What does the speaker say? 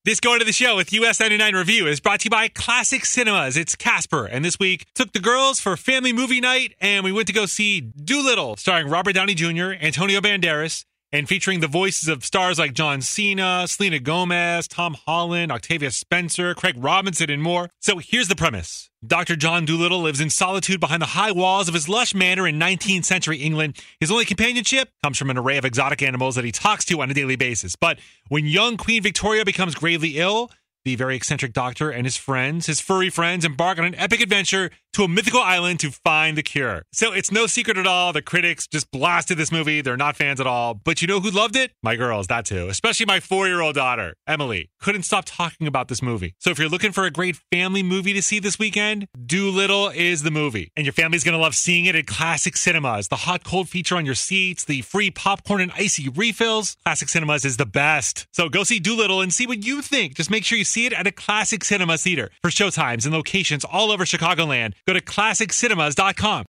This Going to the Show with US 99 Review is brought to you by Classic Cinemas. It's Casper, and this week took the girls for family movie night, and we went to go see Dolittle, starring Robert Downey Jr., Antonio Banderas, and featuring the voices of stars like John Cena, Selena Gomez, Tom Holland, Octavia Spencer, Craig Robinson, and more. So here's the premise. Dr. John Dolittle lives in solitude behind the high walls of his lush manor in 19th century England. His only companionship comes from an array of exotic animals that he talks to on a daily basis. But when young Queen Victoria becomes gravely ill, the very eccentric doctor and his friends, his furry friends, embark on an epic adventure to a mythical island to find the cure. So it's no secret at all. The critics just blasted this movie. They're not fans at all. But you know who loved it? My girls, that too. Especially my 4-year-old daughter, Emily. Couldn't stop talking about this movie. So if you're looking for a great family movie to see this weekend, Dolittle is the movie. And your family's going to love seeing it at Classic Cinemas. The hot cold feature on your seats, the free popcorn and icy refills. Classic Cinemas is the best. So go see Dolittle and see what you think. Just make sure you see it at a Classic Cinema theater. For showtimes and locations all over Chicagoland, go to ClassicCinemas.com.